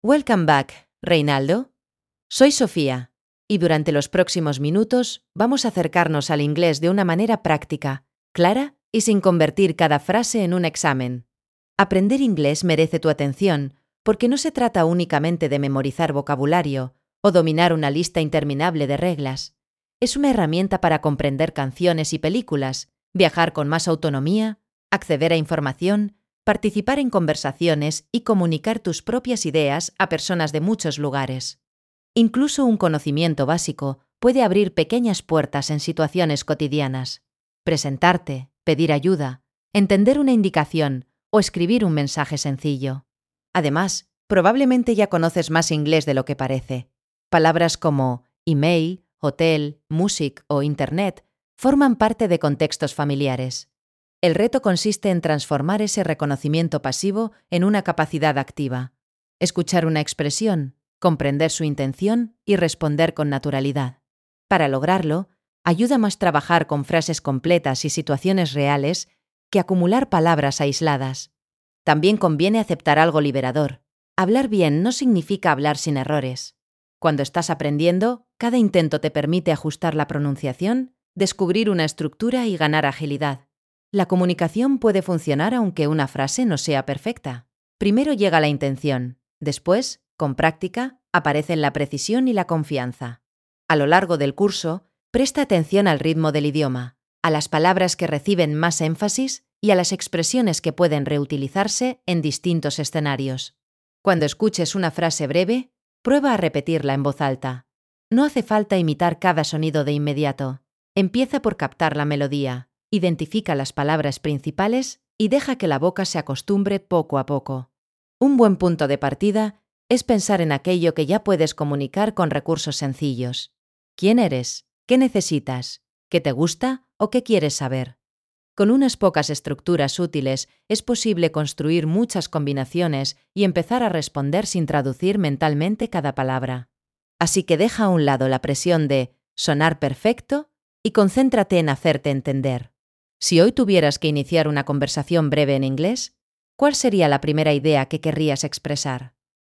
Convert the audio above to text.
Welcome back, Reinaldo. Soy Sofía, y durante los próximos minutos vamos a acercarnos al inglés de una manera práctica, clara y sin convertir cada frase en un examen. Aprender inglés merece tu atención porque no se trata únicamente de memorizar vocabulario o dominar una lista interminable de reglas. Es una herramienta para comprender canciones y películas, viajar con más autonomía, acceder a información, participar en conversaciones y comunicar tus propias ideas a personas de muchos lugares. Incluso un conocimiento básico puede abrir pequeñas puertas en situaciones cotidianas. Presentarte, pedir ayuda, entender una indicación o escribir un mensaje sencillo. Además, probablemente ya conoces más inglés de lo que parece. Palabras como email, hotel, music o internet forman parte de contextos familiares. El reto consiste en transformar ese reconocimiento pasivo en una capacidad activa. Escuchar una expresión, comprender su intención y responder con naturalidad. Para lograrlo, ayuda más trabajar con frases completas y situaciones reales que acumular palabras aisladas. También conviene aceptar algo liberador. Hablar bien no significa hablar sin errores. Cuando estás aprendiendo, cada intento te permite ajustar la pronunciación, descubrir una estructura y ganar agilidad. La comunicación puede funcionar aunque una frase no sea perfecta. Primero llega la intención, después, con práctica, aparecen la precisión y la confianza. A lo largo del curso, presta atención al ritmo del idioma, a las palabras que reciben más énfasis y a las expresiones que pueden reutilizarse en distintos escenarios. Cuando escuches una frase breve, prueba a repetirla en voz alta. No hace falta imitar cada sonido de inmediato. Empieza por captar la melodía, identifica las palabras principales y deja que la boca se acostumbre poco a poco. Un buen punto de partida es pensar en aquello que ya puedes comunicar con recursos sencillos. ¿Quién eres? ¿Qué necesitas? ¿Qué te gusta o qué quieres saber? Con unas pocas estructuras útiles es posible construir muchas combinaciones y empezar a responder sin traducir mentalmente cada palabra. Así que deja a un lado la presión de sonar perfecto y concéntrate en hacerte entender. Si hoy tuvieras que iniciar una conversación breve en inglés, ¿cuál sería la primera idea que querrías expresar?